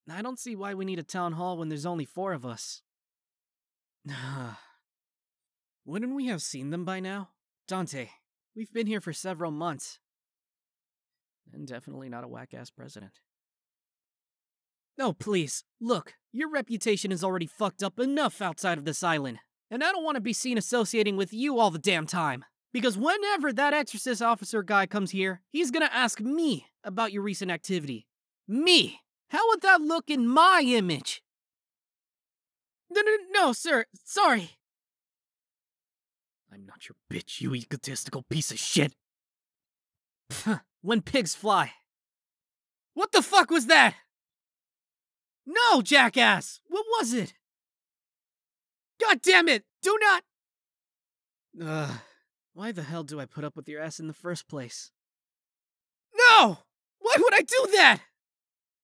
I don't see why we need a town hall when there's only 4 of us. Wouldn't we have seen them by now? Dante, we've been here for several months. And definitely not a whack-ass president. No, please. Look, your reputation is already fucked up enough outside of this island. And I don't want to be seen associating with you all the damn time. Because whenever that exorcist officer guy comes here, he's gonna ask me about your recent activity. Me! How would that look in my image? No, sir. Sorry. I'm not your bitch, you egotistical piece of shit. When pigs fly. What the fuck was that? No, jackass! What was it? God damn it! Do not... Why the hell do I put up with your ass in the first place? No! Why would I do that?